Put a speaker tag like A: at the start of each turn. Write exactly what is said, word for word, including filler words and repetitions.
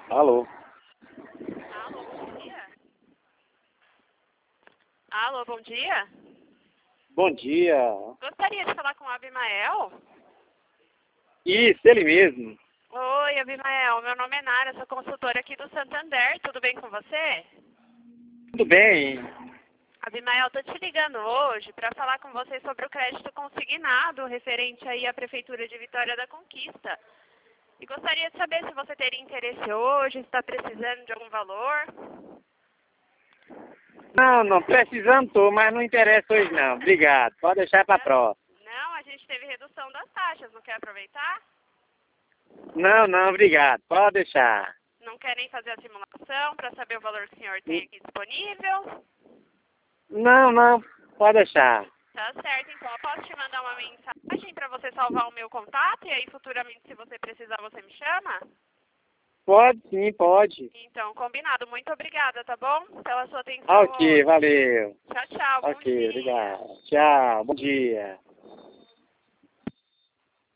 A: Alô?
B: Alô, bom dia. Alô, bom dia.
A: Bom dia.
B: Gostaria de falar com o Abimael?
A: Isso, ele mesmo.
B: Oi, Abimael. Meu nome é Nara, sou consultora aqui do Santander. Tudo bem com você?
A: Tudo bem?
B: Abimael, tô te ligando hoje para falar com você sobre o crédito consignado referente aí à Prefeitura de Vitória da Conquista. E gostaria de saber se você teria interesse hoje, se está precisando de algum valor.
A: Não, não, precisando tô, mas não interessa hoje não. Obrigado. Pode deixar para próxima.
B: Não, a gente teve redução das taxas, não quer aproveitar?
A: Não, não, obrigado. Pode deixar.
B: Não querem fazer a simulação para saber o valor que o senhor tem aqui disponível?
A: Não, não, pode deixar.
B: Tá certo, então eu posso te mandar uma mensagem para você salvar o meu contato e aí futuramente, se você precisar, você me chama?
A: Pode sim, pode.
B: Então, combinado. Muito obrigada, tá bom? Pela sua atenção
A: Ok,
B: hoje.
A: valeu.
B: Tchau, tchau. Bom
A: Ok,
B: dia.
A: obrigado. Tchau, bom dia.